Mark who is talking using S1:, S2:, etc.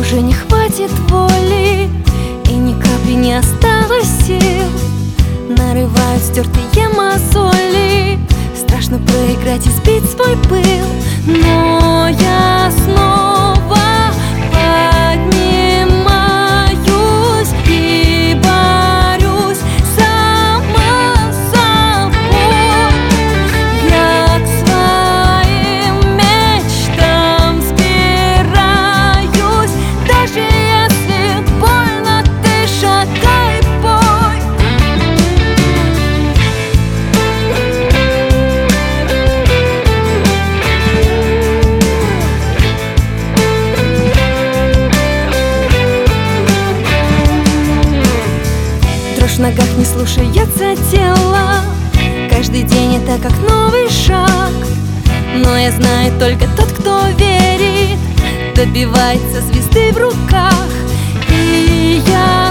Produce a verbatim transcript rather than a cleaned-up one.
S1: уже не хватит воли, и ни капли не осталось сил. Нарывают стертые мозоли, страшно проиграть и сбить свой пыл. Но я снова поднимаюсь и борюсь сама с собой. Я к своим мечтам взбираюсь, даже если больно, ты шагай, бой. Дрожь в ногах не слушается тело, каждый день это как новый шаг. Но я знаю, только тот, кто верит, добивается звезды в руках. И я